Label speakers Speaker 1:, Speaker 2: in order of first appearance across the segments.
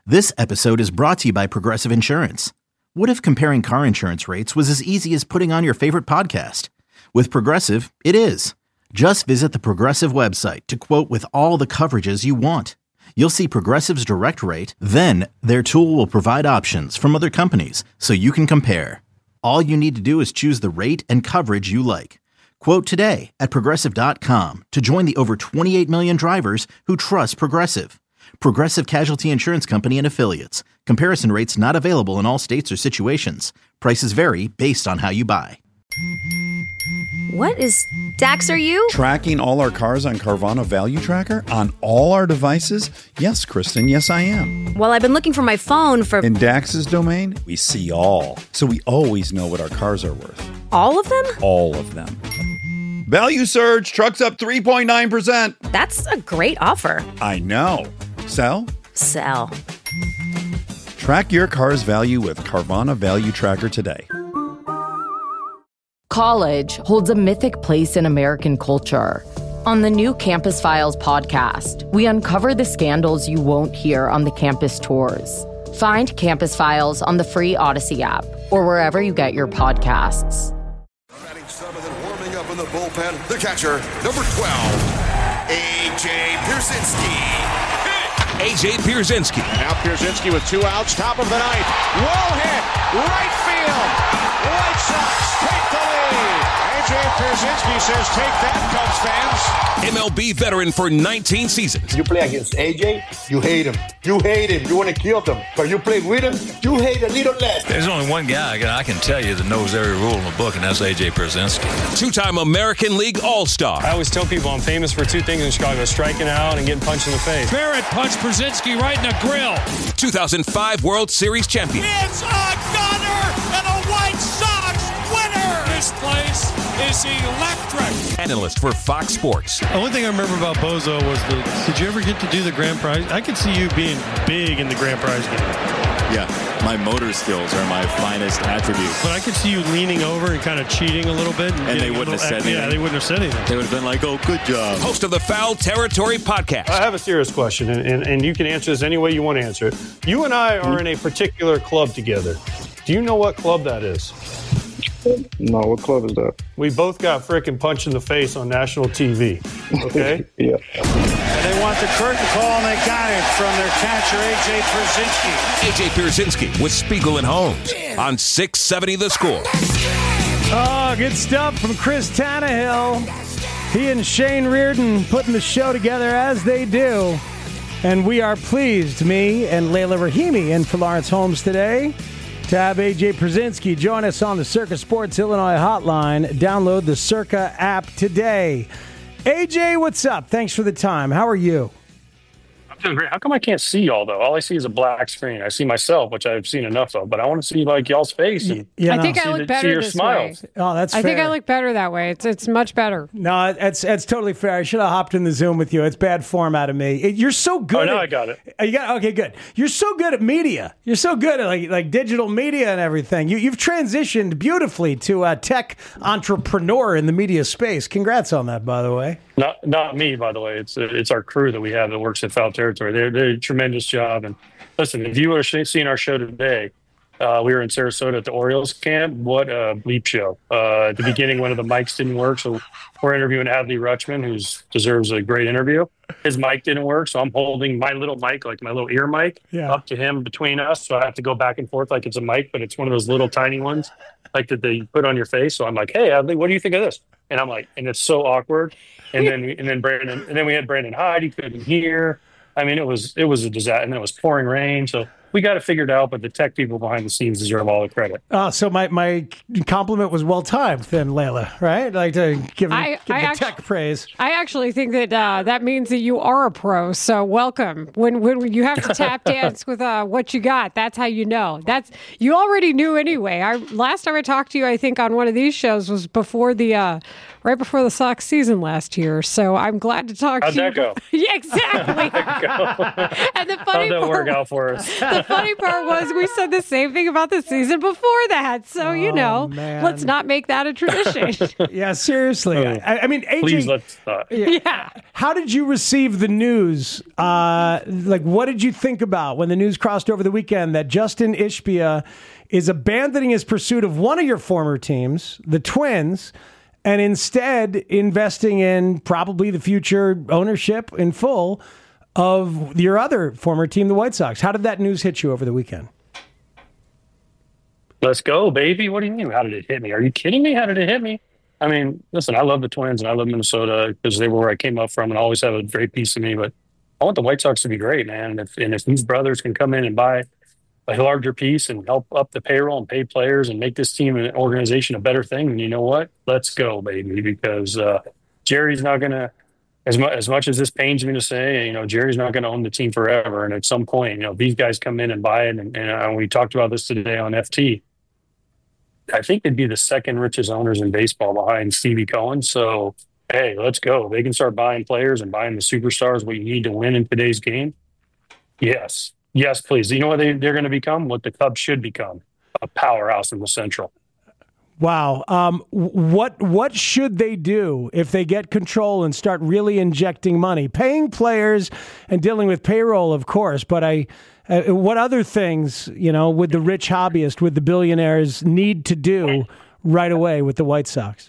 Speaker 1: This episode is brought to you by Progressive Insurance. What if comparing car insurance rates was as easy as putting on your favorite podcast? With Progressive, it is. Just visit the Progressive website to quote with all the coverages you want. You'll see Progressive's direct rate, then their tool will provide options from other companies so you can compare. All you need to do is choose the rate and coverage you like. Quote today at Progressive.com to join the over 28 million drivers who trust Progressive. Progressive Casualty Insurance Company and Affiliates. Comparison rates not available in all states or situations. Prices vary based on how you buy.
Speaker 2: What is Dax, are you?
Speaker 3: Tracking all our cars on Carvana Value Tracker on all our devices? Yes, Kristen, yes I am.
Speaker 2: Well, I've been looking for my phone for...
Speaker 3: In Dax's domain, we see all. So we always know what our cars are worth.
Speaker 2: All of them?
Speaker 3: All of them. Value surge, trucks up 3.9%.
Speaker 2: That's a great offer.
Speaker 3: I know. Sell?
Speaker 2: Sell.
Speaker 3: Track your car's value with Carvana Value Tracker today.
Speaker 4: College holds a mythic place in American culture. On the new Campus Files podcast, we uncover the scandals you won't hear on the campus tours. Find Campus Files on the free Odyssey app or wherever you get your podcasts.
Speaker 5: Batting seventh and warming up in the bullpen, the catcher, number 12, A.J. Pierzynski.
Speaker 6: A.J. Pierzynski.
Speaker 7: Now Pierzynski with 2 outs, top of the ninth. Whoa hit, right field. White Sox take the lead. A.J. Pierzynski says, take that, Cubs fans.
Speaker 6: MLB veteran for 19 seasons.
Speaker 8: You play against A.J., you hate him. You hate him. You want to kill him. But you play with him, you hate a little less.
Speaker 9: There's only one guy I can tell you that knows every rule in the book, and that's A.J. Pierzynski.
Speaker 6: Two-time American League All-Star.
Speaker 10: I always tell people I'm famous for 2 things in Chicago, striking out and getting punched in the face.
Speaker 11: Barrett punched Pierzynski right in the grill.
Speaker 6: 2005 World Series champion.
Speaker 11: It's a gunner and a White Sox winner. This place is electric.
Speaker 6: Analyst for Fox Sports.
Speaker 12: The only thing I remember about Bozo was did you ever get to do the grand prize? I could see you being big in the grand prize game.
Speaker 13: Yeah, my motor skills are my finest attribute.
Speaker 12: But I could see you leaning over and kind of cheating a little bit.
Speaker 13: And they wouldn't have said anything.
Speaker 12: Yeah, they wouldn't have said anything.
Speaker 13: They would have been like, oh, good job.
Speaker 6: Host of the Foul Territory podcast.
Speaker 10: I have a serious question, and you can answer this any way you want to answer it. You and I are in a particular club together. Do you know what club that is?
Speaker 14: No, what club is that?
Speaker 10: We both got frickin' punched in the face on national TV, okay?
Speaker 14: Yeah.
Speaker 7: And they want the curtain call, and they got it from their catcher, A.J. Pierzynski.
Speaker 6: A.J. Pierzynski with Spiegel and Holmes on 670 The Score.
Speaker 15: Oh, good stuff from Chris Tannehill. He and Shane Reardon putting the show together as they do. And we are pleased, me and Layla Rahimi, in for Lawrence Holmes today, to have A.J. Pierzynski join us on the Circa Sports Illinois hotline. Download the Circa app today. A.J., what's up? Thanks for the time. How are you?
Speaker 10: I'm doing great. How come I can't see y'all, though? All I see is a black screen. I see myself, which I've seen enough of, but I want to see, like, y'all's face. And
Speaker 16: I think I look better this
Speaker 10: smiles.
Speaker 16: way.
Speaker 15: Oh, that's fair.
Speaker 16: I think I look better that way. It's much better.
Speaker 15: No, it's totally fair. I should have hopped in the Zoom with you. It's bad form out of me. You're so good.
Speaker 10: Oh, no, I got it.
Speaker 15: Okay, good. You're so good at media. You're so good at like digital media and everything. You've transitioned beautifully to a tech entrepreneur in the media space. Congrats on that, by the way.
Speaker 10: Not me, by the way. It's our crew that we have that works at Foul Territory. They're a tremendous job. And listen, if you would have seen our show today, we were in Sarasota at the Orioles camp. What a bleep show. At the beginning, one of the mics didn't work, so we're interviewing Adley Rutschman, who deserves a great interview. His mic didn't work, so I'm holding my little mic, like my little ear mic, up to him between us. So I have to go back and forth like it's a mic, but it's one of those little tiny ones, like that they put on your face. So I'm like, hey, Adley, what do you think of this? And I'm like, and it's so awkward. And then Brandon, and then we had Brandon Hyde. He couldn't hear. I mean, it was a disaster, and it was pouring rain. So we got it figured out, but the tech people behind the scenes deserve all the credit.
Speaker 15: So my compliment was well timed, then, Layla, right? Like to give the tech praise.
Speaker 16: I actually think that that means that you are a pro. So welcome. When you have to tap dance with what you got, that's how you know. You already knew anyway. Last time I talked to you, I think on one of these shows was before the. Right before the Sox season last year, so I'm glad to talk to you.
Speaker 10: How'd that go?
Speaker 16: Yeah, exactly. And the funny
Speaker 10: How'd that work out for us?
Speaker 16: The funny part was we said the same thing about the season before that. So, let's not make that a tradition.
Speaker 15: Yeah, seriously. I mean, AJ,
Speaker 10: please let's not.
Speaker 16: Yeah.
Speaker 15: How did you receive the news? What did you think about when the news crossed over the weekend that Justin Ishbia is abandoning his pursuit of one of your former teams, the Twins, and instead investing in probably the future ownership in full of your other former team, the White Sox? How did that news hit you over the weekend?
Speaker 10: Let's go, baby. What do you mean? How did it hit me? Are you kidding me? How did it hit me? I mean, listen, I love the Twins and I love Minnesota because they were where I came up from and always have a great piece of me. But I want the White Sox to be great, man. And if these brothers can come in and buy a larger piece and help up the payroll and pay players and make this team and organization a better thing, then you know what? Let's go, baby. Because Jerry's not going to, as much as this pains me to say, Jerry's not going to own the team forever. And at some point, these guys come in and buy it. And we talked about this today on FT. I think they'd be the second richest owners in baseball behind Stevie Cohen. So, hey, let's go. They can start buying players and buying the superstars what you need to win in today's game. Yes. Yes, please. You know what they're going to become? What the Cubs should become, a powerhouse in the Central.
Speaker 15: Wow. What should they do if they get control and start really injecting money? Paying players and dealing with payroll, of course, but what other things, would the rich hobbyist, would the billionaires need to do right away with the White Sox?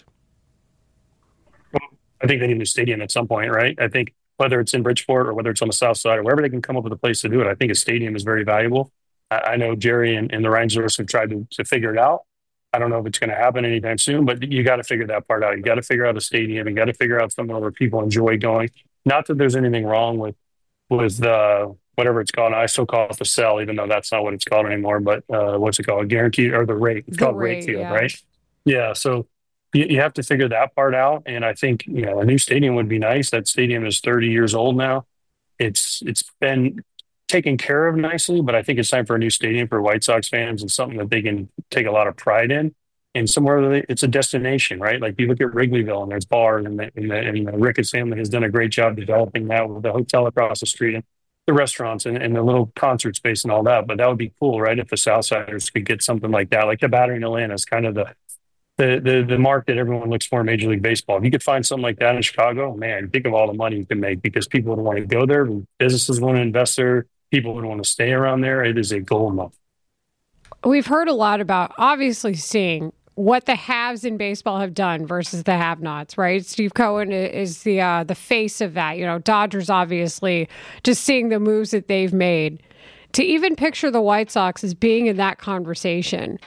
Speaker 10: I think they need a new stadium at some point, right? I think whether it's in Bridgeport or whether it's on the south side or wherever they can come up with a place to do it, I think a stadium is very valuable. I know Jerry and the Rangers have tried to figure it out. I don't know if it's going to happen anytime soon, but you got to figure that part out. You got to figure out a stadium. You got to figure out somewhere where people enjoy going. Not that there's anything wrong with whatever it's called. I still call it the cell, even though that's not what it's called anymore. But what's it called? Guaranteed or the rate? It's called rate field, right? Yeah. So you have to figure that part out. And I think a new stadium would be nice. That stadium is 30 years old now. It's been taken care of nicely, but I think it's time for a new stadium for White Sox fans and something that they can take a lot of pride in. And somewhere it's a destination, right? Like you look at Wrigleyville and there's bars, and the Ricketts family has done a great job developing that with the hotel across the street and the restaurants and the little concert space and all that. But that would be cool, right? If the Southsiders could get something like that, like the Battery in Atlanta is kind of the mark that everyone looks for in Major League Baseball. If you could find something like that in Chicago, man, think of all the money you can make because people would want to go there, businesses want to invest there, people would want to stay around there. It is a gold mine.
Speaker 16: We've heard a lot about obviously seeing what the haves in baseball have done versus the have-nots, right? Steve Cohen is the face of that. Dodgers obviously just seeing the moves that they've made. To even picture the White Sox as being in that conversation,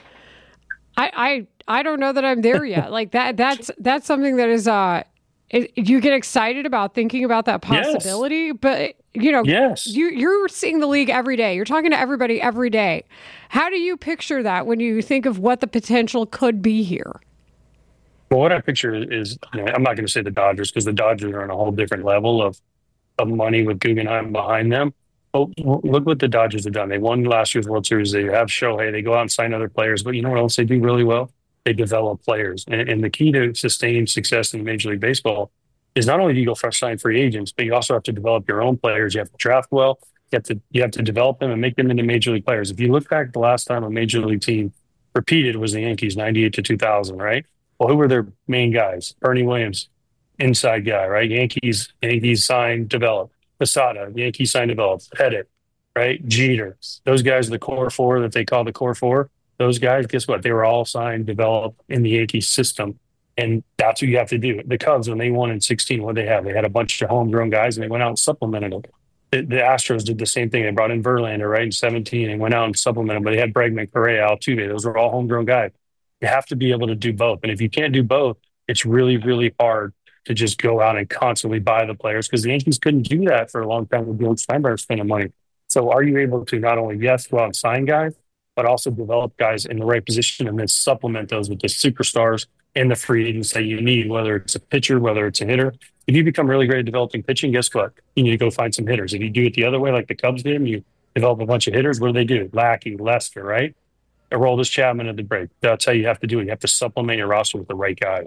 Speaker 16: I don't know that I'm there yet. Like that's something that is you get excited about thinking about that possibility, yes. But yes. You're seeing the league every day. You're talking to everybody every day. How do you picture that when you think of what the potential could be here?
Speaker 10: Well, what I picture is, I'm not going to say the Dodgers because the Dodgers are on a whole different level of money with Guggenheim behind them. But look what the Dodgers have done. They won last year's World Series. They have Shohei. They go out and sign other players. But you know what else they do really well? They develop players. And the key to sustained success in Major League Baseball is not only do you go sign free agents, but you also have to develop your own players. You have to draft well. You have to develop them and make them into Major League players. If you look back the last time a Major League team repeated was the Yankees, 98 to 2000, right? Well, who were their main guys? Bernie Williams, inside guy, right? Yankees signed, developed. Posada, Yankees signed, developed. Pettit, right? Jeter. Those guys are the core four that they call the core four. Those guys, guess what? They were all signed, developed in the Yankees system. And that's what you have to do. The Cubs, when they won in 16, what did they have? They had a bunch of homegrown guys, and they went out and supplemented them. The Astros did the same thing. They brought in Verlander, right, in 17, and went out and supplemented them. But they had Bregman, Correa, Altuve. Those were all homegrown guys. You have to be able to do both. And if you can't do both, it's really, really hard to just go out and constantly buy the players because the Yankees couldn't do that for a long time with Bill Steinbrenner spending money. So are you able to not only, yes, go out and sign guys, but also develop guys in the right position and then supplement those with the superstars and the free agents that you need, whether it's a pitcher, whether it's a hitter. If you become really great at developing pitching, guess what? You need to go find some hitters. If you do it the other way, like the Cubs did, and you develop a bunch of hitters, what do? Lackey, Lester, right? Aroldis Chapman at the break. That's how you have to do it. You have to supplement your roster with the right guys.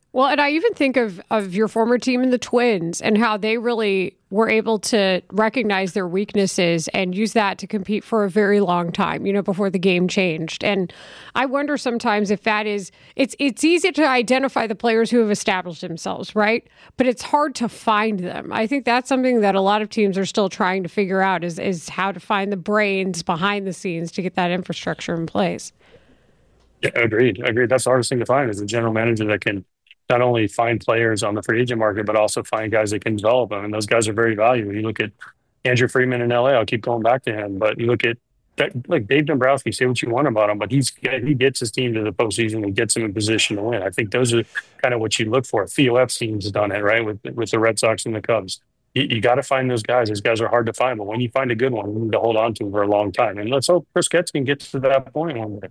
Speaker 16: Well, and I even think of your former team in the Twins and how they really were able to recognize their weaknesses and use that to compete for a very long time, before the game changed. And I wonder sometimes if that is, it's easy to identify the players who have established themselves, right? But it's hard to find them. I think that's something that a lot of teams are still trying to figure out is how to find the brains behind the scenes to get that infrastructure in place.
Speaker 10: Yeah, agreed. That's the hardest thing to find is a general manager that can not only find players on the free agent market, but also find guys that can develop them. And those guys are very valuable. You look at Andrew Friedman in LA, I'll keep going back to him, but you look at that, like Dave Dombrowski, say what you want about him, but he gets his team to the postseason and gets them in position to win. I think those are kind of what you look for. Theo Epstein's done it, right, with the Red Sox and the Cubs. You got to find those guys. Those guys are hard to find, but when you find a good one, you need to hold on to him for a long time. And let's hope Chris Getz can get to that point one day.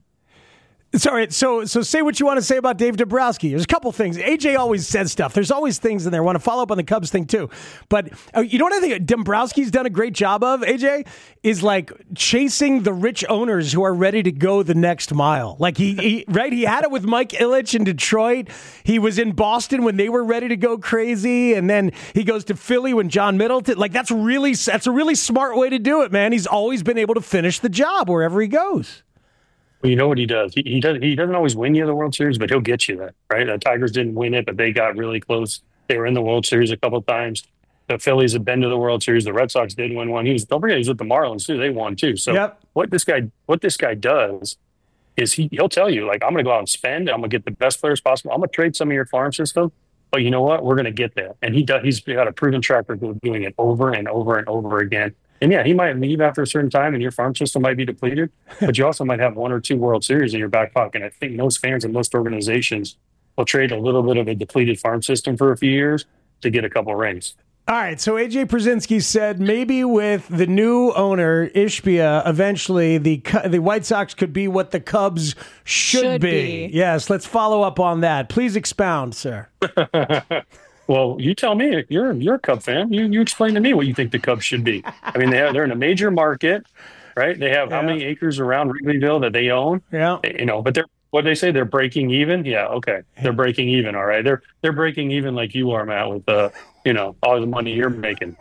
Speaker 15: Sorry, so say what you want to say about Dave Dombrowski. There's a couple things. AJ always says stuff. There's always things in there. I want to follow up on the Cubs thing too. But you know what I think Dombrowski's done a great job of, AJ? Is like chasing the rich owners who are ready to go the next mile. Like he had it with Mike Ilitch in Detroit. He was in Boston when they were ready to go crazy. And then he goes to Philly when John Middleton. Like that's a really smart way to do it, man. He's always been able to finish the job wherever he goes.
Speaker 10: Well, you know what he does? He doesn't always win you the World Series, but he'll get you there, right? The Tigers didn't win it, but they got really close. They were in the World Series a couple of times. The Phillies have been to the World Series. The Red Sox did win one. Don't forget, he was with the Marlins too. They won too. So what this guy does is he'll tell you, like, I'm going to go out and spend. I'm going to get the best players possible. I'm going to trade some of your farm system, but you know what? We're going to get there. And he's got a proven track record of doing it over and over and over again. And yeah, he might leave after a certain time and your farm system might be depleted, but you also might have 1 or 2 World Series in your back pocket. And I think most fans and most organizations will trade a little bit of a depleted farm system for a few years to get a couple rings.
Speaker 15: All right, so AJ Pierzynski said maybe with the new owner, Ishbia, eventually the White Sox could be what the Cubs should be. Yes, let's follow up on that. Please expound, sir.
Speaker 10: Well, you tell me. You're a Cub fan. You explain to me what you think the Cubs should be. I mean, they're in a major market, right? They have how many acres around Wrigleyville that they own?
Speaker 15: Yeah.
Speaker 10: But what they say, they're breaking even. Yeah, okay, they're breaking even. All right, they're breaking even like you are, Matt, with all the money you're making.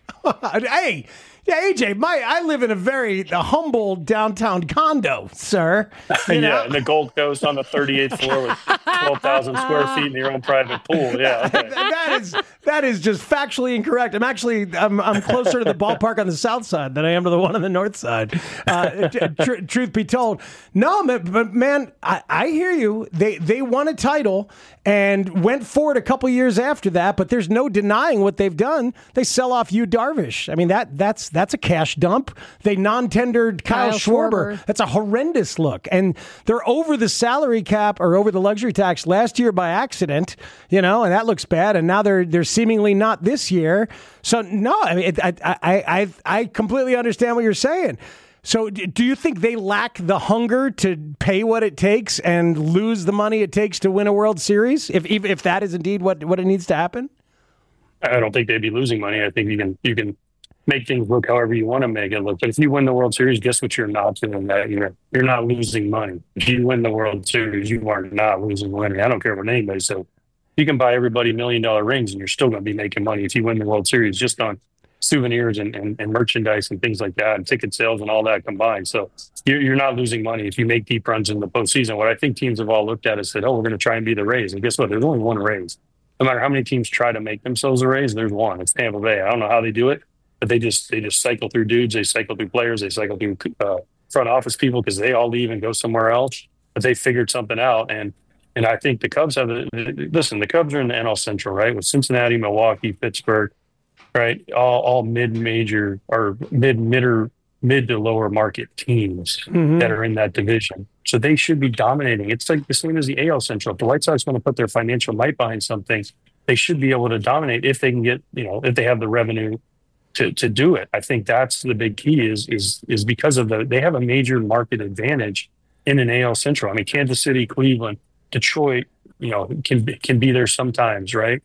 Speaker 15: Hey. Yeah, AJ, I live in a very humble downtown condo, sir.
Speaker 10: Yeah, in the Gold Coast on the 38th floor with 12,000 square feet in your own private pool. Yeah, okay.
Speaker 15: that is just factually incorrect. I'm closer to the ballpark on the south side than I am to the one on the north side. Truth be told, no, but man, I hear you. They won a title and went for it a couple years after that, but there's no denying what they've done. They sell off Yu Darvish. I mean, that's a cash dump. They non-tendered Kyle Schwarber. That's a horrendous look. And they're over the salary cap or over the luxury tax last year by accident, and that looks bad. And now they're seemingly not this year. So no, I mean, I completely understand what you're saying. So do you think they lack the hunger to pay what it takes and lose the money it takes to win a World Series? If that is indeed what it needs to happen?
Speaker 10: I don't think they'd be losing money. I think you can make things look however you want to make it look. But if you win the World Series, guess what you're not doing that year? You're not losing money. If you win the World Series, you are not losing money. I don't care what anybody says. You can buy everybody $1 million rings and you're still going to be making money if you win the World Series just on souvenirs and merchandise and things like that and ticket sales and all that combined. So you're not losing money if you make deep runs in the postseason. What I think teams have all looked at is said, we're going to try and be the Rays. And guess what? There's only one Rays. No matter how many teams try to make themselves a Rays, there's one. It's Tampa Bay. I don't know how they do it. But they just cycle through dudes, they cycle through players, they cycle through front office people because they all leave and go somewhere else. But they figured something out, and I think the Cubs have. Listen, the Cubs are in the NL Central, right? With Cincinnati, Milwaukee, Pittsburgh, right? All mid-major or mid to lower market teams that are in that division. So they should be dominating. It's like the same as the AL Central. If the White Sox want to put their financial might behind something, they should be able to dominate if they can get, if they have the revenue to do it. I think that's the big key is because of they have a major market advantage in an AL Central. I mean, Kansas City, Cleveland, Detroit, can be there sometimes, right?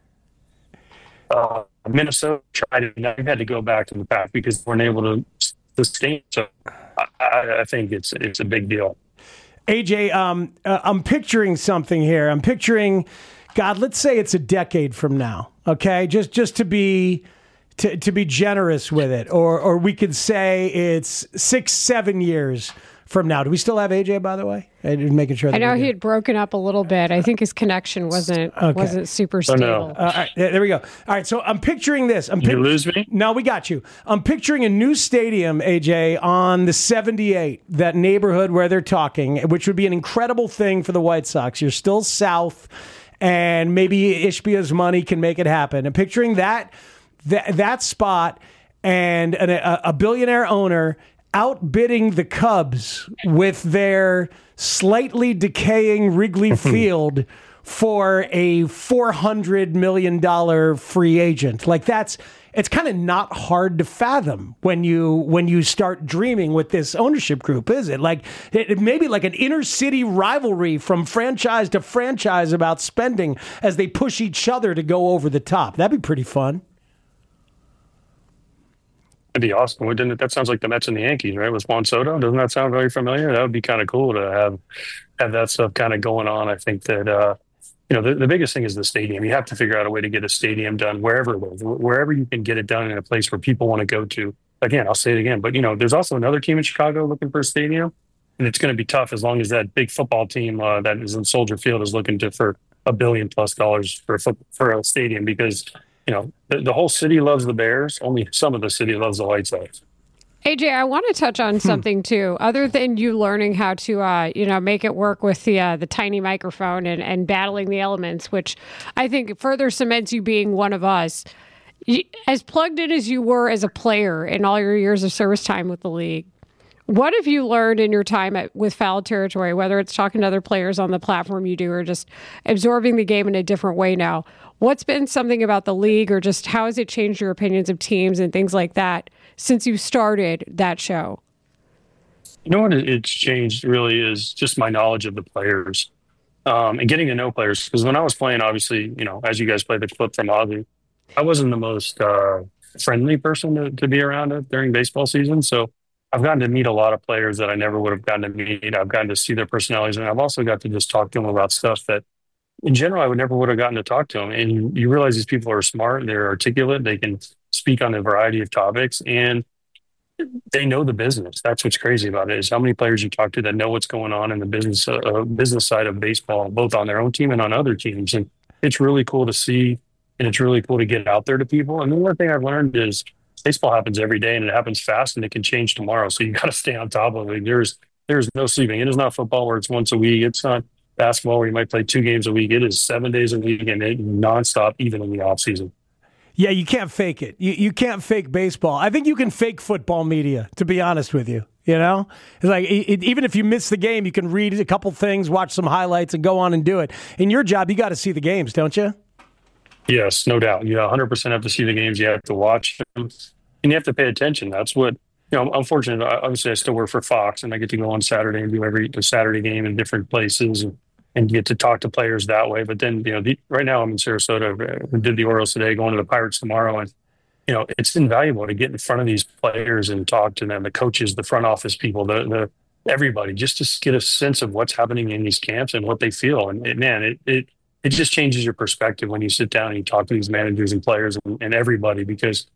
Speaker 10: Minnesota tried it. Now they've had to go back to the path because they weren't able to sustain. So I think it's a big deal.
Speaker 15: AJ, I'm picturing something here. I'm picturing God, let's say it's a decade from now, okay? Just to be generous with it, or we could say it's 6-7 years from now. Do we still have AJ, by the way? Making sure.
Speaker 16: I know he had broken up a little bit. I think his connection wasn't super stable.
Speaker 10: no.
Speaker 15: All right, there we go. All right, so I'm picturing this.
Speaker 10: You lose me?
Speaker 15: No, we got you. I'm picturing a new stadium, AJ, on the 78, that neighborhood where they're talking, which would be an incredible thing for the White Sox. You're still south, and maybe Ishbia's money can make it happen. I'm picturing that spot and a billionaire owner outbidding the Cubs with their slightly decaying Wrigley Field for a $400 million free agent. Like it's kind of not hard to fathom when you start dreaming with this ownership group, is it? Like it may be like an inner city rivalry from franchise to franchise about spending as they push each other to go over the top. That'd be pretty fun.
Speaker 10: That'd be awesome. That sounds like the Mets and the Yankees, right? With Juan Soto. Doesn't that sound very familiar? That would be kind of cool to have that stuff kind of going on. I think that, the biggest thing is the stadium. You have to figure out a way to get a stadium done wherever you can get it done in a place where people want to go to. Again, I'll say it again, but there's also another team in Chicago looking for a stadium, and it's going to be tough as long as that big football team that is in Soldier Field is looking for $1 billion+ for a stadium, because the whole city loves the Bears. Only some of the city loves the White Sox.
Speaker 16: AJ, I want to touch on something too, other than you learning how to, make it work with the tiny microphone and battling the elements, which I think further cements you being one of us. As plugged in as you were as a player in all your years of service time with the league, what have you learned in your time with Foul Territory, whether it's talking to other players on the platform you do or just absorbing the game in a different way now? What's been something about the league, or just how has it changed your opinions of teams and things like that since you started that show?
Speaker 10: You know what it's changed really is just my knowledge of the players and getting to know players. Because when I was playing, obviously, as you guys played the clip from Ozzy, I wasn't the most friendly person to be around during baseball season. So I've gotten to meet a lot of players that I never would have gotten to meet. I've gotten to see their personalities, and I've also got to just talk to them about stuff that, in general, I would have gotten to talk to them. And you realize these people are smart, they're articulate, they can speak on a variety of topics, and they know the business. That's what's crazy about it, is how many players you talk to that know what's going on in the business side of baseball, both on their own team and on other teams. And it's really cool to see, and it's really cool to get out there to people. And the one thing I've learned is baseball happens every day, and it happens fast, and it can change tomorrow. So you got to stay on top of it. There's no sleeping. It is not football where it's once a week. It's not basketball where you might play 2 games a week. It is 7 days a week, and it nonstop, even in the off season.
Speaker 15: Yeah, you can't fake it. You can't fake baseball. I think you can fake football media, to be honest with you. It's like even if you miss the game, you can read a couple things, watch some highlights, and go on and do it. In your job, you got to see the games, don't you?
Speaker 10: Yes, no doubt. You 100% have to see the games. You have to watch them, and you have to pay attention. That's what, I'm fortunate. Obviously, I still work for Fox, and I get to go on Saturday and do every Saturday game in different places and get to talk to players that way. But then, right now I'm in Sarasota. We did the Orioles today, going to the Pirates tomorrow. And, it's invaluable to get in front of these players and talk to them, the coaches, the front office people, the everybody, just to get a sense of what's happening in these camps and what they feel. And it just changes your perspective when you sit down and you talk to these managers and players and everybody, because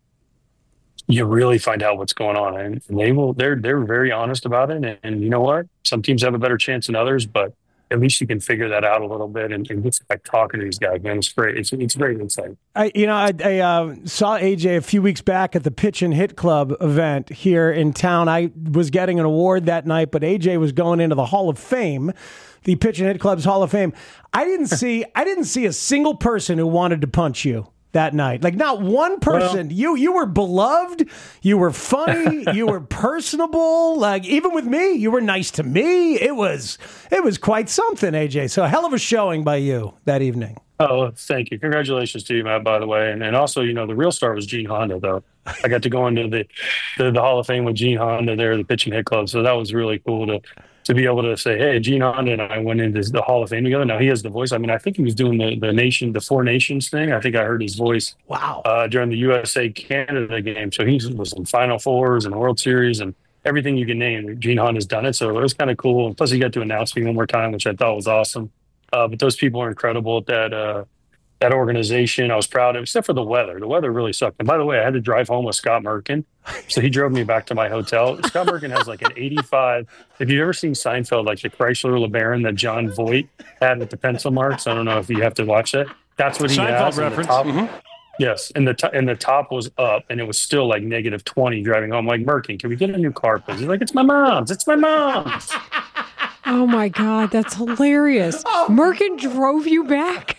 Speaker 10: you really find out what's going on. And they're very honest about it. And you know what? Some teams have a better chance than others, but at least you can figure that out a little bit and get like talking to these guys, man. It's great. It's great insight.
Speaker 15: I saw AJ a few weeks back at the Pitch and Hit Club event here in town. I was getting an award that night, but AJ was going into the Hall of Fame, the Pitch and Hit Club's Hall of Fame. I didn't see a single person who wanted to punch you that night. Like, not one person. Well, you were beloved. You were funny. You were personable. Like, even with me, you were nice to me. It was quite something, AJ. So a hell of a showing by you that evening.
Speaker 10: Oh, thank you. Congratulations to you, Matt, by the way. And also, the real star was Gene Honda, though. I got to go into the Hall of Fame with Gene Honda there, the Pitch and Hit Club. So that was really cool to be able to say, hey, Gene Honda and I went into the Hall of Fame together. Now he has the voice. I mean, I think he was doing the Four Nations thing. I think I heard his voice.
Speaker 15: Wow.
Speaker 10: During the USA-Canada game. So he was in Final Fours and World Series and everything you can name. Gene Honda's done it. So it was kind of cool. And plus he got to announce me one more time, which I thought was awesome. But those people are incredible at that organization. I was proud of, except for the weather. The weather really sucked. And by the way, I had to drive home with Scott Merkin. So he drove me back to my hotel. Scott Merkin has like an 85. If you've ever seen Seinfeld, like the Chrysler LeBaron that John Voight had with the pencil marks, I don't know if you have to watch that. That's what he has.
Speaker 12: Reference.
Speaker 10: Yes, and the top was up, and it was still like negative 20 driving home. Like, Merkin, can we get a new car, please? He's like, it's my mom's. It's my mom's.
Speaker 16: Oh, my God. That's hilarious. Merkin drove you back?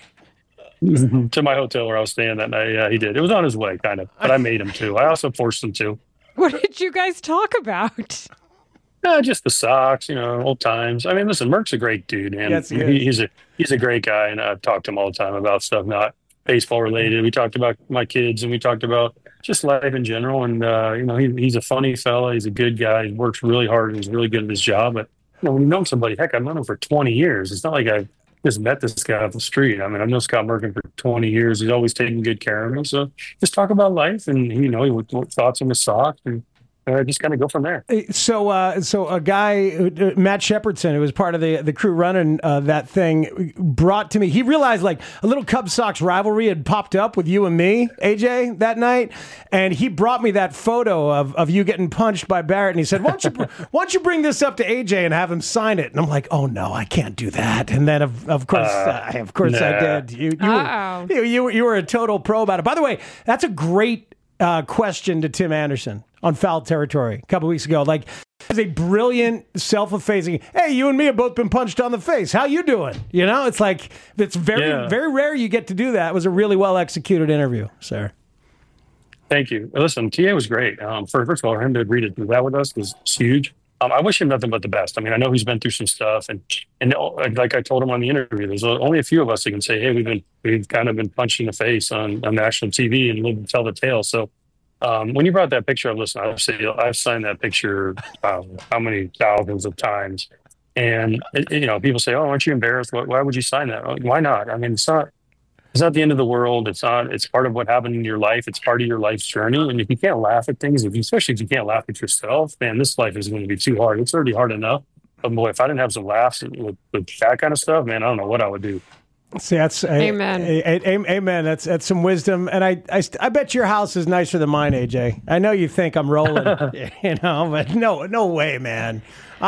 Speaker 10: To my hotel where I was staying that night. Yeah, he did. It was on his way, kind of, but I made him to. I also forced him to.
Speaker 16: What did you guys talk about?
Speaker 10: Just the Sox, old times. I mean, listen, Merk's a great dude, man.
Speaker 15: Yes,
Speaker 10: he's a great guy, and I've talked to him all the time about stuff not baseball related. We talked about my kids, and we talked about just life in general. And he's a funny fella. He's a good guy. He works really hard, and he's really good at his job. But when you know somebody, heck, I've known him for 20 years. It's not like I've just met this guy off the street. I mean, I've known Scott Merkin for 20 years. He's always taking good care of me. So just talk about life, and what thoughts on the Sox, and just kind of go from there.
Speaker 15: So a guy, Matt Shepardson, who was part of the crew running that thing, brought to me. He realized like a little Cubs Sox rivalry had popped up with you and me, AJ, that night, and he brought me that photo of you getting punched by Barrett, and he said, "Why don't you bring this up to AJ and have him sign it?" And I'm like, "Oh no, I can't do that." And then of course I did. You were a total pro about it. By the way, that's a great question to Tim Anderson on Foul Territory a couple weeks ago. Like, it's a brilliant, self-effacing, hey, you and me have both been punched on the face. How you doing? It's like, it's very rare you get to do that. It was a really well-executed interview, sir.
Speaker 10: Thank you. Listen, TA was great. First of all, for him to agree to do that with us was huge. I wish him nothing but the best. I mean, I know he's been through some stuff, and like I told him on the interview, there's only a few of us that can say, hey, we've kind of been punched in the face on national TV and live to tell the tale. So, when you brought that picture up, listen, I've signed that picture how many thousands of times. And, people say, oh, aren't you embarrassed? Why would you sign that? Why not? I mean, it's not the end of the world. It's part of what happened in your life. It's part of your life's journey. And if you can't laugh at things, especially if you can't laugh at yourself, man, this life is going to be too hard. It's already hard enough. But boy, if I didn't have some laughs with that kind of stuff, man, I don't know what I would do.
Speaker 15: See, that's
Speaker 16: amen.
Speaker 15: Amen. That's some wisdom, and I bet your house is nicer than mine, AJ. I know you think I'm rolling, but no way, man.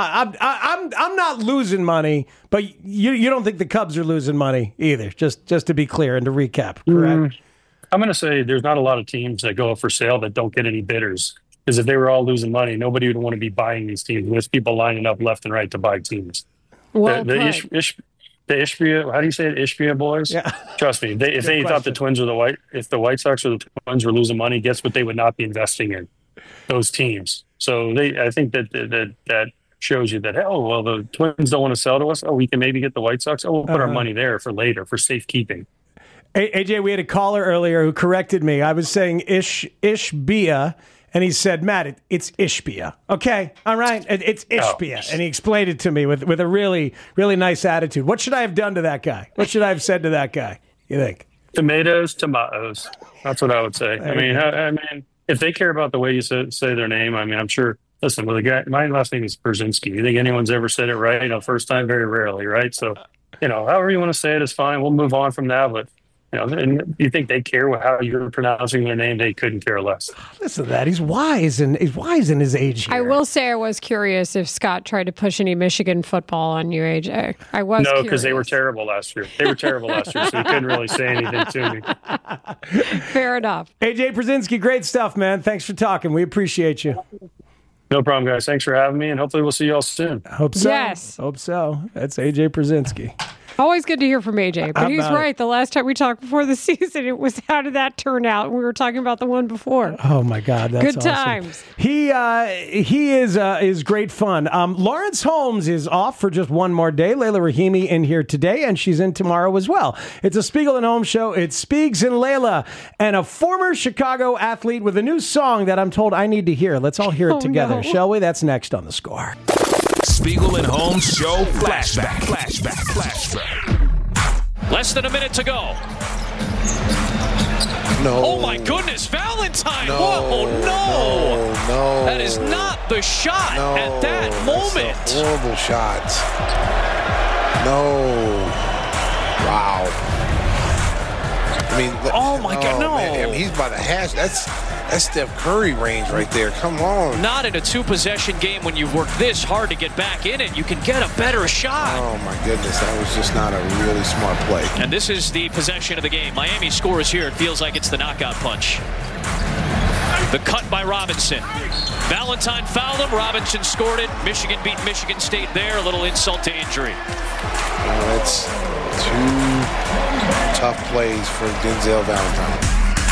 Speaker 15: I'm not losing money, but you don't think the Cubs are losing money either. Just to be clear and to recap, correct?
Speaker 10: I'm going to say there's not a lot of teams that go up for sale that don't get any bidders. Because if they were all losing money, nobody would want to be buying these teams. There's people lining up left and right to buy teams.
Speaker 16: Well,
Speaker 10: the Ishbia, how do you say it? Ishbia boys?
Speaker 15: Yeah.
Speaker 10: Trust me, if they thought the Twins were if the White Sox or the Twins were losing money, guess what they would not be investing in? Those teams. So I think that shows you that, the Twins don't want to sell to us. Oh, we can maybe get the White Sox. Oh, we'll put our money there for later, for safekeeping.
Speaker 15: AJ, we had a caller earlier who corrected me. I was saying Ishbia. And he said, Matt, it's Ishbia. Okay, all right, it's Ishbia. And he explained it to me with a really, really nice attitude. What should I have done to that guy? What should I have said to that guy, you think?
Speaker 10: Tomatoes. That's what I would say. I mean, if they care about the way you say their name, I mean, I'm sure, listen, with a guy, my last name is Brzezinski. You think anyone's ever said it right? First time, very rarely, right? So, however you want to say it is fine. We'll move on from that, but and you think they care how you're pronouncing their name? They couldn't care less.
Speaker 15: Listen to that. He's wise in his age here.
Speaker 16: I will say I was curious if Scott tried to push any Michigan football on you, AJ. I was
Speaker 10: No, because they were terrible last year. So he couldn't really say anything to me.
Speaker 16: Fair enough.
Speaker 15: AJ Brzezinski, great stuff, man. Thanks for talking. We appreciate you.
Speaker 10: No problem, guys. Thanks for having me, and hopefully we'll see you all soon.
Speaker 15: Hope so.
Speaker 16: Yes.
Speaker 15: Hope so. That's AJ Brzezinski.
Speaker 16: Always good to hear from AJ, but he's right. The last time we talked before the season, it was how did that turn out? We were talking about the one before.
Speaker 15: Oh my God, that's
Speaker 16: good
Speaker 15: awesome.
Speaker 16: Times.
Speaker 15: He is great fun. Lawrence Holmes is off for just one more day. Layla Rahimi in here today, and she's in tomorrow as well. It's a Spiegel and Holmes show. It's Spiegs and Layla, and a former Chicago athlete with a new song that I'm told I need to hear. Let's all hear it together, shall we? That's next on The Score.
Speaker 6: Spiegel and Holmes show flashback.
Speaker 11: Less than a minute to go.
Speaker 5: No.
Speaker 11: Oh my goodness, Valentine!
Speaker 5: No.
Speaker 11: Whoa, no!
Speaker 5: No.
Speaker 11: That is not the shot at that moment.
Speaker 5: That's a horrible shot. No.
Speaker 17: Wow. I mean,
Speaker 18: oh my God, no!
Speaker 17: Man, I mean, he's about to hash. That's Steph Curry range right there. Come on.
Speaker 18: Not in a 2-possession game when you've worked this hard to get back in it. You can get a better shot.
Speaker 17: Oh my goodness, that was just not a really smart play.
Speaker 18: And this is the possession of the game. Miami scores here. It feels like it's the knockout punch. The cut by Robinson. Valentine fouled him. Robinson scored it. Michigan beat Michigan State there. A little insult to injury.
Speaker 17: That's 2 tough plays for Denzel Valentine.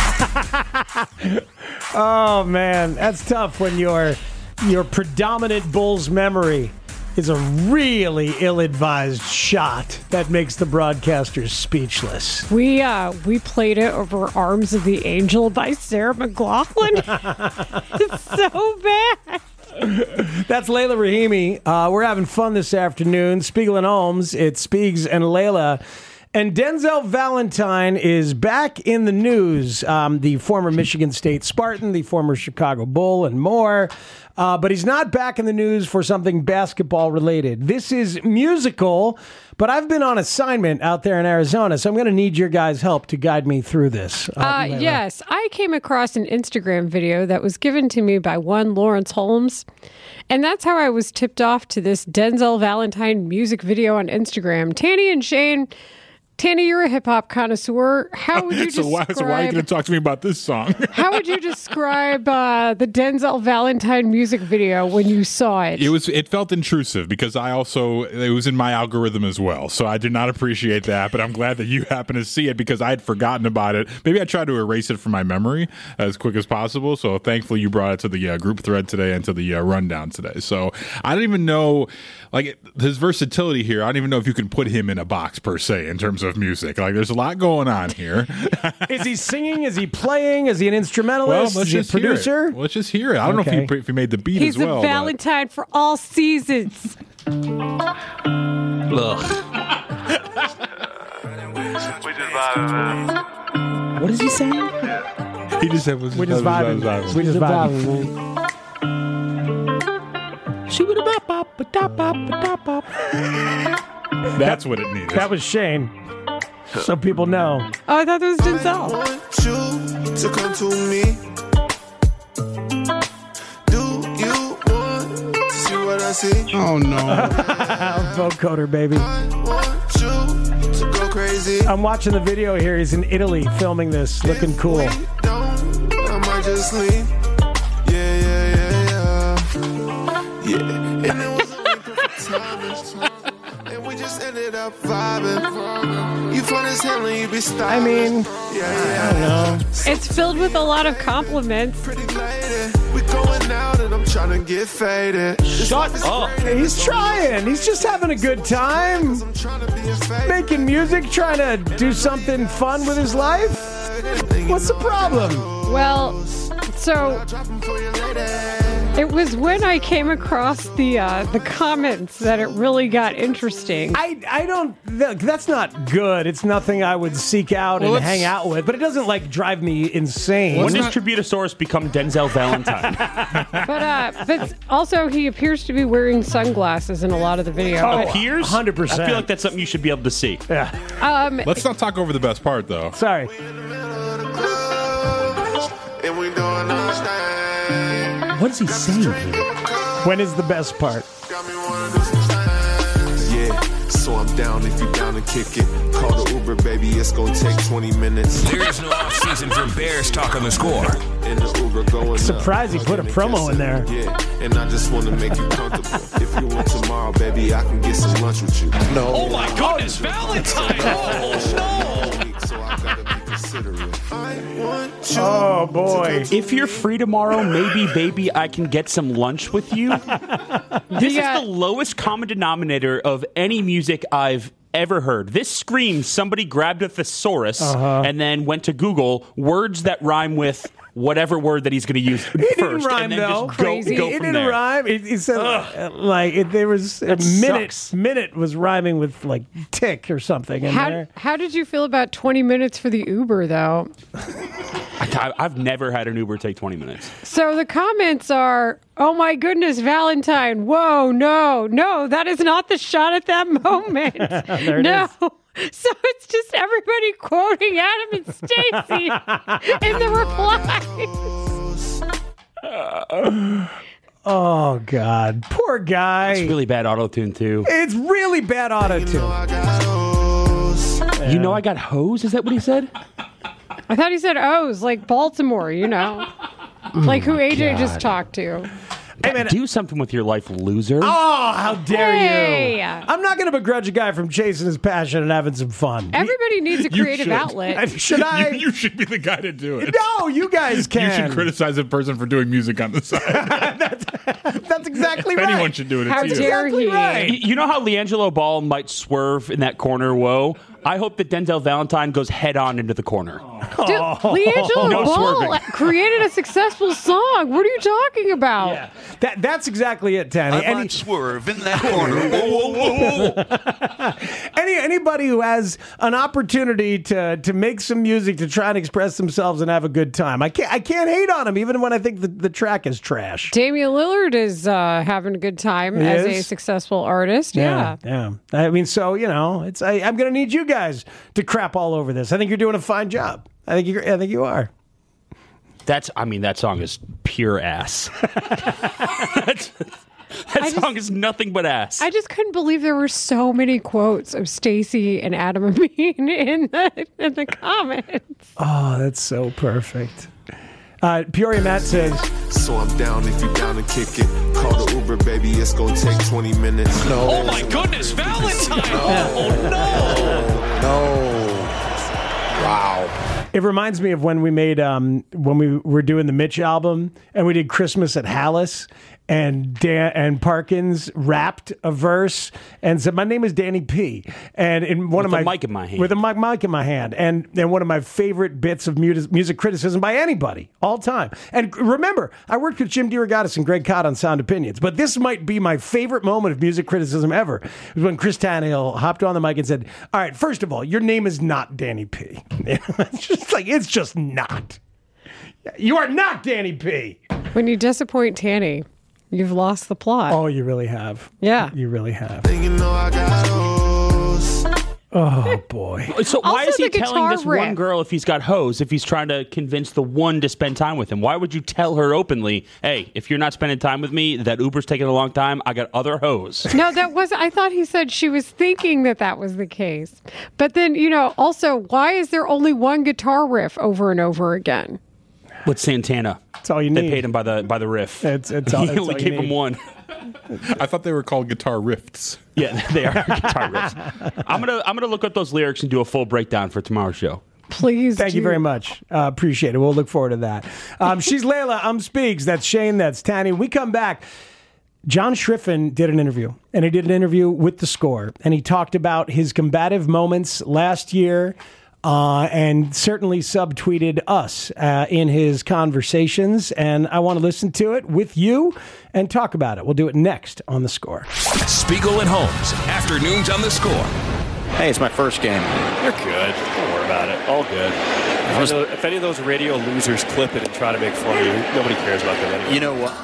Speaker 15: Oh, man. That's tough when your predominant Bulls memory is a really ill-advised shot that makes the broadcasters speechless.
Speaker 16: We played it over Arms of the Angel by Sarah McLachlan. It's so bad.
Speaker 15: That's Layla Rahimi. We're having fun this afternoon. Spiegel and Holmes. It's Spiegs and Layla. And Denzel Valentine is back in the news. The former Michigan State Spartan, the former Chicago Bull, and more. But he's not back in the news for something basketball related. This is musical, but I've been on assignment out there in Arizona, so I'm going to need your guys' help to guide me through this.
Speaker 16: Yes, I came across an Instagram video that was given to me by one Lawrence Holmes, and that's how I was tipped off to this Denzel Valentine music video on Instagram. Tanny and Shane... Tanny, you're a hip-hop connoisseur. How would you describe...
Speaker 19: So why are you going to talk to me about this song?
Speaker 16: How would you describe the Denzel Valentine music video when you saw it?
Speaker 19: It felt intrusive because it was in my algorithm as well. So I did not appreciate that, but I'm glad that you happened to see it because I had forgotten about it. Maybe I tried to erase it from my memory as quick as possible. So thankfully you brought it to the group thread today and to the rundown today. So I don't even know, his versatility here, I don't even know if you can put him in a box per se in terms of music. There's a lot going on here.
Speaker 15: Is he singing? Is he playing? Is he an instrumentalist?
Speaker 19: Well,
Speaker 15: is he a producer?
Speaker 19: Let's just hear it. I don't know if he made the beat
Speaker 16: He's
Speaker 19: as well.
Speaker 16: He's a Valentine for all seasons.
Speaker 9: Look.
Speaker 15: What is he saying?
Speaker 19: He just said,
Speaker 15: we're just vibing. We're just vibing, man.
Speaker 19: That's what it needed.
Speaker 15: That was Shane. So people know.
Speaker 16: Oh, I thought that was Denzel.
Speaker 20: I want you to come to me. Do you want to see what I see?
Speaker 3: Oh, no.
Speaker 15: Vocoder, baby.
Speaker 20: I want you to go crazy.
Speaker 15: I'm watching the video here. He's in Italy filming this. Looking cool.
Speaker 20: I might just leave. Yeah. And it was a perfect timing. And we just ended up vibing. You fun as hell and you be stylish.
Speaker 15: I mean, I don't know.
Speaker 16: It's filled with a lot of compliments.
Speaker 20: Pretty lady, we going out and I'm trying to get faded.
Speaker 15: Shut up. He's trying. He's just having a good time. Making music, trying to do something fun with his life. What's the problem?
Speaker 16: Well, so it was when I came across the comments that it really got interesting.
Speaker 15: I don't. That's not good. It's nothing I would seek out and hang out with. But it doesn't drive me insane.
Speaker 21: When does Tributosaurus become Denzel Valentine?
Speaker 16: But also he appears to be wearing sunglasses in a lot of the video.
Speaker 21: Oh, appears?
Speaker 15: 100%.
Speaker 21: I feel like that's something you should be able to see.
Speaker 15: Yeah.
Speaker 19: Let's not talk over the best part, though.
Speaker 15: Sorry.
Speaker 20: And we doing our thing.
Speaker 21: What is he saying here?
Speaker 15: When is the best part?
Speaker 20: Yeah, so I'm down if you down to kick it. Call the Uber, baby, it's gonna take 20 minutes.
Speaker 6: There's no off-season for Bears Talk on the Score.
Speaker 20: In the Uber going
Speaker 15: Surprised he put a promo in there.
Speaker 20: Yeah, and I just want to make you comfortable. If you want tomorrow, baby, I can get some lunch with you.
Speaker 17: No.
Speaker 18: Oh my goodness, Valentine! Oh no!
Speaker 20: So I gotta be considerate.
Speaker 15: Oh boy!
Speaker 21: If you're free tomorrow, maybe, baby, I can get some lunch with you. This is the lowest common denominator of any music I've ever heard. This screams somebody grabbed a thesaurus and then went to Google words that rhyme with whatever word that he's going to use first.
Speaker 15: It didn't rhyme,
Speaker 21: and then
Speaker 15: though.
Speaker 21: just
Speaker 15: Crazy.
Speaker 21: Go
Speaker 15: It
Speaker 21: from
Speaker 15: didn't
Speaker 21: there.
Speaker 15: rhyme. It said there was a minute was rhyming with tick or something in there.
Speaker 16: How did you feel about 20 minutes for the Uber, though?
Speaker 21: I've never had an Uber take 20 minutes.
Speaker 16: So the comments are, oh my goodness, Valentine. Whoa, no, that is not the shot at that moment.
Speaker 15: There it
Speaker 16: no.
Speaker 15: is.
Speaker 16: So it's just everybody quoting Adam and Stacey in the replies.
Speaker 15: Oh, God. Poor guy.
Speaker 21: It's really bad auto-tune, too.
Speaker 15: It's really bad auto-tune.
Speaker 21: You know I got hose? Is that what he said?
Speaker 16: I thought he said O's, like Baltimore, like who AJ just talked to.
Speaker 21: Hey, man, do something with your life, loser.
Speaker 15: Oh, how dare you.
Speaker 16: Hey.
Speaker 15: I'm not going to begrudge a guy from chasing his passion and having some fun.
Speaker 16: Everybody needs a creative
Speaker 19: should.
Speaker 16: outlet.
Speaker 15: Should I?
Speaker 19: You should be the guy to do it.
Speaker 15: No, you guys can.
Speaker 19: You should criticize a person for doing music on the side.
Speaker 15: That's exactly right.
Speaker 19: Anyone should do it.
Speaker 16: How
Speaker 19: it's
Speaker 16: dare
Speaker 19: you.
Speaker 16: he?
Speaker 15: Right.
Speaker 21: You know how LiAngelo Ball might swerve in that corner? Whoa. I hope that Denzel Valentine goes head on into the corner.
Speaker 16: Dude, LiAngelo
Speaker 21: No
Speaker 16: Ball
Speaker 21: swerving.
Speaker 16: created a successful song. What are you talking about?
Speaker 15: Yeah. That's exactly it, Tanny.
Speaker 5: I might swerve in that corner. Whoa, whoa, whoa.
Speaker 15: Anybody who has an opportunity to make some music to try and express themselves and have a good time, I can't hate on him even when I think the track is trash.
Speaker 16: Damian Lillard is having a good time
Speaker 15: He
Speaker 16: as
Speaker 15: is?
Speaker 16: a successful artist. Yeah.
Speaker 15: I mean, so it's I'm going to need you guys to crap all over this. I think you're doing a fine job. I think you are.
Speaker 21: That song is pure ass. That song is nothing but ass.
Speaker 16: I just couldn't believe there were so many quotes of Stacey and Adam Amin in the comments.
Speaker 15: Oh, that's so perfect. Peoria Matt says,
Speaker 20: So I'm down if you down and kick it. Call the Uber, baby, it's gonna take 20 minutes. No.
Speaker 18: Oh my goodness, Valentine! Oh no!
Speaker 20: Wow.
Speaker 15: it reminds me of when we made when we were doing the Mitch album and we did Christmas at Hallis. And Parkins rapped a verse and said, "My name is Danny P." And in one of my
Speaker 21: mic in my hand,
Speaker 15: with a mic in my hand, and one of my favorite bits of music criticism by anybody all time. And remember, I worked with Jim DeRogatis and Greg Cott on Sound Opinions, but this might be my favorite moment of music criticism ever. It was when Chris Tannehill hopped on the mic and said, "All right, first of all, your name is not Danny P." It's just not. You are not Danny P.
Speaker 16: When you disappoint Tanny, you've lost the plot.
Speaker 15: Oh, you really have.
Speaker 16: Yeah.
Speaker 15: You really have.
Speaker 20: You know I got hose.
Speaker 15: Oh, boy.
Speaker 21: So why
Speaker 16: Also
Speaker 21: is he
Speaker 16: the
Speaker 21: telling
Speaker 16: guitar
Speaker 21: this
Speaker 16: riff.
Speaker 21: one girl if he's got hose, if he's trying to convince the one to spend time with him? Why would you tell her openly, hey, if you're not spending time with me, that Uber's taking a long time, I got other hose?
Speaker 16: No, I thought he said she was thinking that was the case. But then, also, why is there only one guitar riff over and over again?
Speaker 21: With Santana.
Speaker 15: That's all you need.
Speaker 21: They paid him by the riff.
Speaker 15: It's
Speaker 21: he
Speaker 15: all
Speaker 21: only
Speaker 15: you
Speaker 21: gave
Speaker 15: need.
Speaker 21: him one.
Speaker 19: I thought they were called guitar riffs.
Speaker 21: Yeah, they are guitar riffs. I'm gonna look up those lyrics and do a full breakdown for tomorrow's show.
Speaker 16: Please.
Speaker 15: Thank you very much. Appreciate it. We'll look forward to that. She's Layla. I'm Speaks. That's Shane. That's Tanny. We come back. John Schriffen did an interview, and he did an interview with The Score, and he talked about his combative moments last year. And certainly subtweeted us in his conversations. And I want to listen to it with you and talk about it. We'll do it next on The Score.
Speaker 6: Spiegel and Holmes, afternoons on The Score.
Speaker 1: Hey, it's my first game.
Speaker 22: You're good. Don't worry about it. All good. If any of those radio losers clip it and try to make fun of you, nobody cares about them anyway.
Speaker 1: You know what?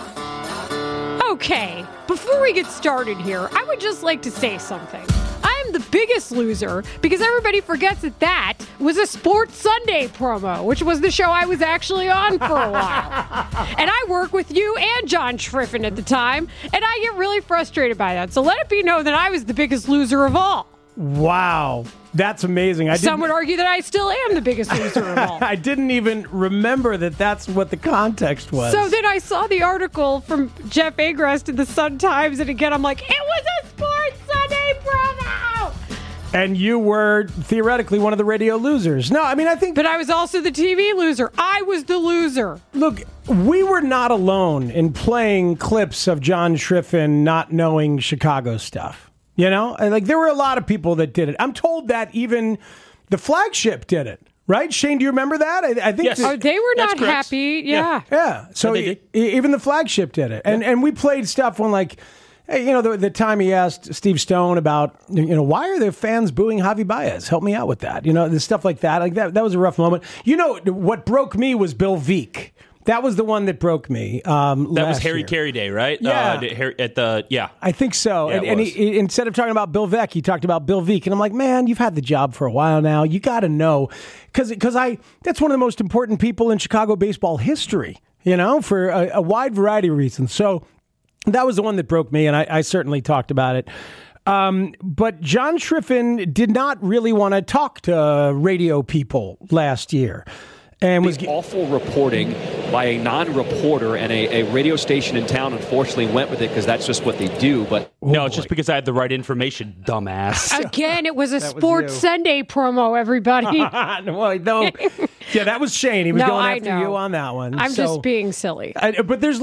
Speaker 16: Okay, before we get started here, I would just like to say something. I'm the biggest loser because everybody forgets that was a Sports Sunday promo, which was the show I was actually on for a while. And I work with you and John Schriffen at the time, and I get really frustrated by that. So let it be known that I was the biggest loser of all.
Speaker 15: Wow. That's amazing.
Speaker 16: Some would argue that I still am the biggest loser of all.
Speaker 15: I didn't even remember that's what the context was.
Speaker 16: So then I saw the article from Jeff Agrest in the Sun-Times, and again, I'm like, it was a Sports Sunday promo!
Speaker 15: And you were theoretically one of the radio losers. No, I mean, I think...
Speaker 16: But I was also the TV loser. I was the loser.
Speaker 15: Look, we were not alone in playing clips of John Schriffen not knowing Chicago stuff. There were a lot of people that did it. I'm told that even the Flagship did it, right? Shane, do you remember that? I think
Speaker 21: yes.
Speaker 16: They were not
Speaker 21: correct.
Speaker 16: happy. Yeah.
Speaker 15: Yeah. So even the Flagship did it. And we played stuff when the time he asked Steve Stone about, why are there fans booing Javi Baez? Help me out with that. The stuff like that. That was a rough moment. What broke me was Bill Veeck That was the one that broke me.
Speaker 21: That was Harry
Speaker 15: year.
Speaker 21: Carey Day, right?
Speaker 15: Yeah. I think so.
Speaker 21: Yeah,
Speaker 15: and he, instead of talking about Bill Veeck, he talked about Bill Veeck. And I'm like, man, you've had the job for a while now. You got to know. Because that's one of the most important people in Chicago baseball history, for a wide variety of reasons. So that was the one that broke me, and I certainly talked about it. But John Schriffen did not really want to talk to radio people last year. And was
Speaker 18: awful reporting by a non-reporter, and a radio station in town unfortunately went with it because that's just what they do. But
Speaker 21: it's just because I had the right information, dumbass.
Speaker 16: Again, it was a Sports Sunday promo, everybody.
Speaker 15: That was Shane. He was going after you on that one.
Speaker 16: I'm just being silly.
Speaker 15: But there's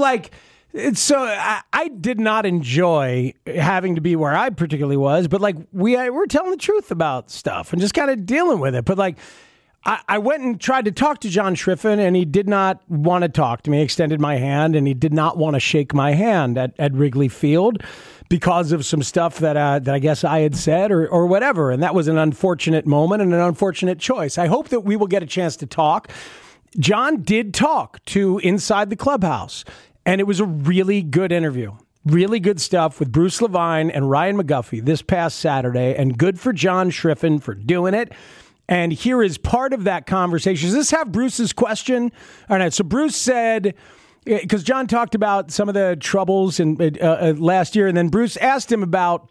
Speaker 15: I did not enjoy having to be where I particularly was, but we're telling the truth about stuff and just kind of dealing with it. But I went and tried to talk to John Schriffen, and he did not want to talk to me. I extended my hand, and he did not want to shake my hand at Wrigley Field because of some stuff that I guess I had said or whatever. And that was an unfortunate moment and an unfortunate choice. I hope that we will get a chance to talk. John did talk to Inside the Clubhouse, and it was a really good interview. Really good stuff with Bruce Levine and Ryan McGuffey this past Saturday, and good for John Schriffen for doing it. And here is part of that conversation. Does this have Bruce's question? All right. So Bruce said, because John talked about some of the troubles in last year, and then Bruce asked him about,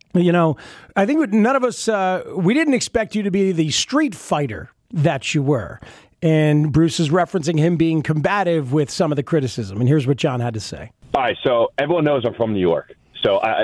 Speaker 15: I think none of us, we didn't expect you to be the street fighter that you were. And Bruce is referencing him being combative with some of the criticism. And here's what John had to say.
Speaker 2: All right. So everyone knows I'm from New York. So I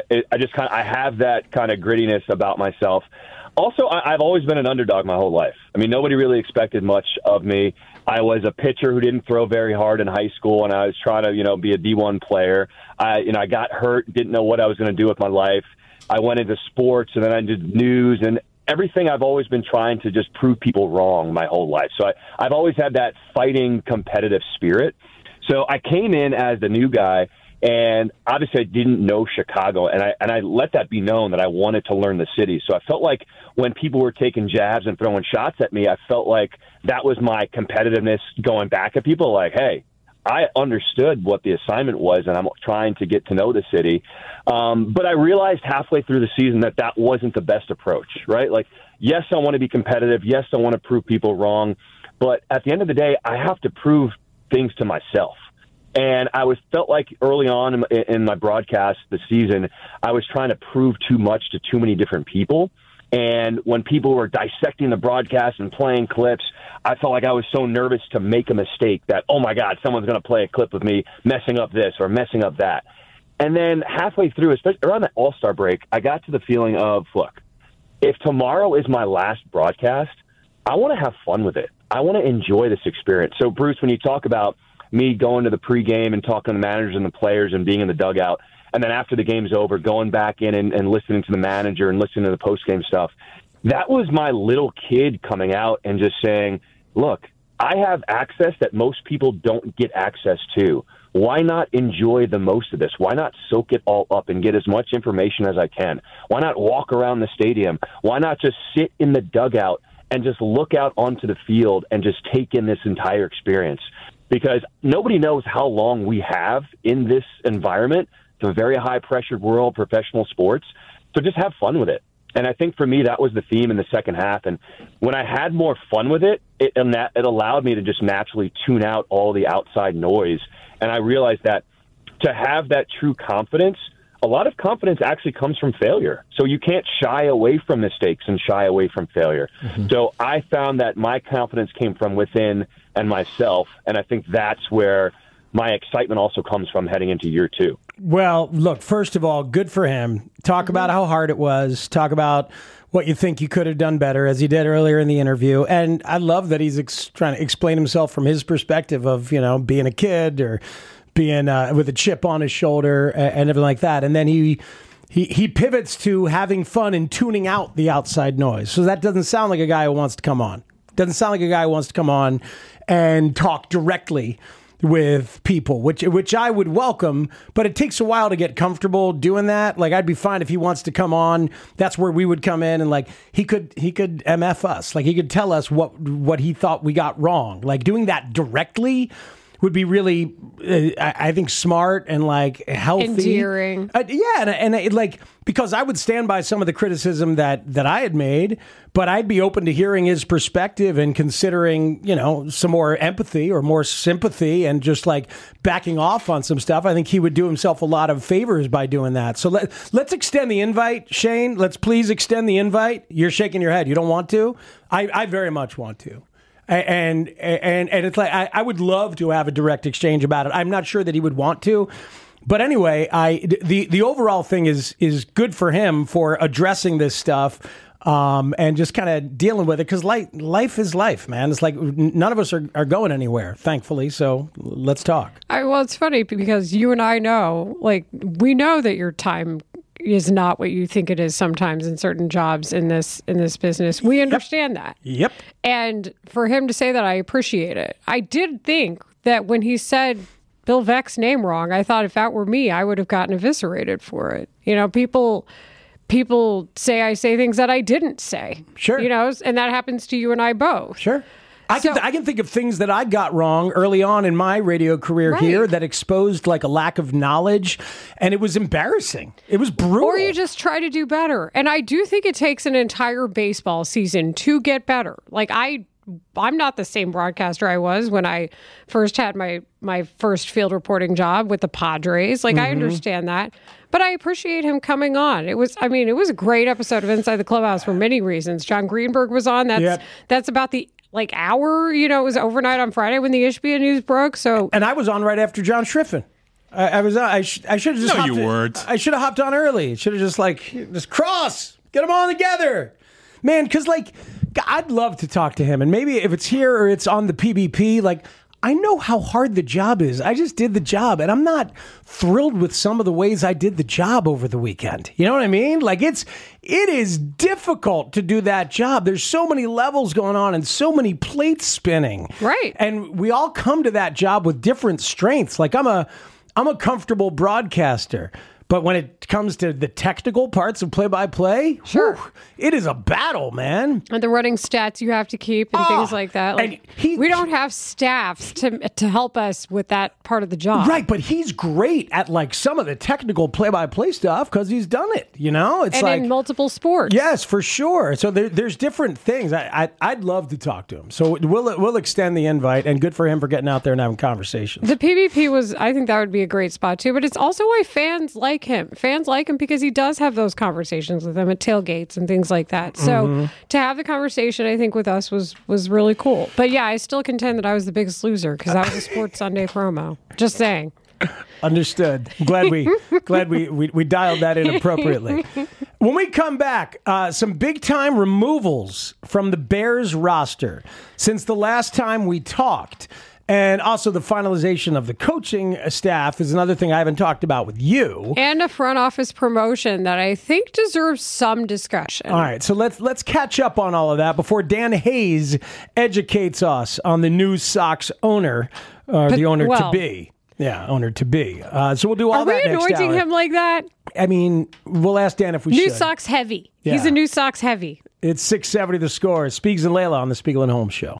Speaker 2: have that kind of grittiness about myself. Also, I've always been an underdog my whole life. I mean, nobody really expected much of me. I was a pitcher who didn't throw very hard in high school, and I was trying to, be a D1 player. I got hurt, didn't know what I was going to do with my life. I went into sports, and then I did news, and everything. I've always been trying to just prove people wrong my whole life. So I've always had that fighting, competitive spirit. So I came in as the new guy, and obviously I didn't know Chicago, and I let that be known that I wanted to learn the city. So I felt like when people were taking jabs and throwing shots at me, I felt like that was my competitiveness going back at people like, hey, I understood what the assignment was, and I'm trying to get to know the city. But I realized halfway through the season that wasn't the best approach, right? Like, yes, I want to be competitive. Yes, I want to prove people wrong. But at the end of the day, I have to prove things to myself. And I felt like early on in my broadcast this season, I was trying to prove too much to too many different people. And when people were dissecting the broadcast and playing clips, I felt like I was so nervous to make a mistake that, oh, my God, someone's going to play a clip of me messing up this or messing up that. And then halfway through, especially around the All-Star break, I got to the feeling of, look, if tomorrow is my last broadcast, I want to have fun with it. I want to enjoy this experience. So, Bruce, when you talk about me going to the pregame and talking to the managers and the players and being in the dugout, and then after the game's over, going back in and listening to the manager and listening to the postgame stuff, that was my little kid coming out and just saying, look, I have access that most people don't get access to. Why not enjoy the most of this? Why not soak it all up and get as much information as I can? Why not walk around the stadium? Why not just sit in the dugout and just look out onto the field and just take in this entire experience? Because nobody knows how long we have in this environment. It's a very high-pressured world, professional sports. So just have fun with it. And I think for me, that was the theme in the second half. And when I had more fun with it, it allowed me to just naturally tune out all the outside noise. And I realized that to have that true confidence, a lot of confidence actually comes from failure. So you can't shy away from mistakes and shy away from failure. Mm-hmm. So I found that my confidence came from within and myself. And I think that's where my excitement also comes from heading into year two.
Speaker 15: Well, look, first of all, good for him. Talk about how hard it was. Talk about what you think you could have done better, as he did earlier in the interview. And I love that he's trying to explain himself from his perspective of, being a kid or being with a chip on his shoulder and everything like that. And then he pivots to having fun and tuning out the outside noise. So that doesn't sound like a guy who wants to come on. Doesn't sound like a guy who wants to come on and talk directly with people, which I would welcome, but it takes a while to get comfortable doing that. Like, I'd be fine if he wants to come on. That's where we would come in, and like he could MF us. Like, he could tell us what he thought we got wrong. Like, doing that directly would be really, I think, smart and like healthy,
Speaker 16: endearing.
Speaker 15: And like, because I would stand by some of the criticism that I had made, but I'd be open to hearing his perspective and considering, some more empathy or more sympathy and just like backing off on some stuff. I think he would do himself a lot of favors by doing that. So let's extend the invite, Shane. Let's please extend the invite. You're shaking your head. You don't want to? I very much want to. And it's like I would love to have a direct exchange about it. I'm not sure that he would want to. But anyway, the overall thing is good for him for addressing this stuff and just kind of dealing with it, because life is life, man. It's like none of us are going anywhere, thankfully. So let's talk.
Speaker 16: Well, it's funny because you and I know, like, we know that your time is not what you think it is sometimes in certain jobs in this business. We understand that.
Speaker 15: Yep.
Speaker 16: And for him to say that, I appreciate it. I did think that when he said Bill Veeck's name wrong, I thought if that were me, I would have gotten eviscerated for it. People say I say things that I didn't say.
Speaker 15: Sure.
Speaker 16: And that happens to you and I both.
Speaker 15: Sure. I can think of things that I got wrong early on in my radio career here that exposed like a lack of knowledge, and it was embarrassing. It was brutal.
Speaker 16: Or you just try to do better. And I do think it takes an entire baseball season to get better. Like I'm not the same broadcaster I was when I first had my first field reporting job with the Padres. Like, I understand that. But I appreciate him coming on. It was a great episode of Inside the Clubhouse for many reasons. John Greenberg was on. That's about the hour, it was overnight on Friday when the Ishbia news broke. So,
Speaker 15: and I was on right after John Schriffen. I should have just.
Speaker 19: No, you weren't.
Speaker 15: I should have hopped on early. Should have just cross, get them all together, man. Because I'd love to talk to him, and maybe if it's here or it's on the PBP, I know how hard the job is. I just did the job, and I'm not thrilled with some of the ways I did the job over the weekend. You know what I mean? It is difficult to do that job. There's so many levels going on and so many plates spinning.
Speaker 16: Right.
Speaker 15: And we all come to that job with different strengths. I'm a comfortable broadcaster. But when it comes to the technical parts of play-by-play,
Speaker 16: sure,
Speaker 15: it is a battle, man.
Speaker 16: And the running stats you have to keep and things like that. We don't have staffs to help us with that part of the job.
Speaker 15: Right, but he's great at some of the technical play-by-play stuff because he's done it, It's
Speaker 16: in multiple sports.
Speaker 15: Yes, for sure. So there's different things. I'd love to talk to him. So we'll extend the invite, and good for him for getting out there and having conversations.
Speaker 16: The PBP I think that would be a great spot too, but it's also why fans like him. Fans like him because he does have those conversations with them at tailgates and things like that. So to have the conversation, I think, with us was really cool. But yeah, I still contend that I was the biggest loser because I was a Sports Sunday promo. Just saying.
Speaker 15: Understood. Glad we dialed that in appropriately. When we come back, some big time removals from the Bears roster since the last time we talked. And also the finalization of the coaching staff is another thing I haven't talked about with you.
Speaker 16: And a front office promotion that I think deserves some discussion.
Speaker 15: All right, so let's catch up on all of that before Dan Hayes educates us on the new Sox owner, the owner to be. Yeah, owner to be. So we'll do all that next hour.
Speaker 16: Are we anointing him like that?
Speaker 15: I mean, we'll ask Dan if we should.
Speaker 16: New Sox heavy. Yeah. He's a New Sox heavy.
Speaker 15: It's 670 The Score. Spiegs and Layla on the Spiegel and Holmes Show.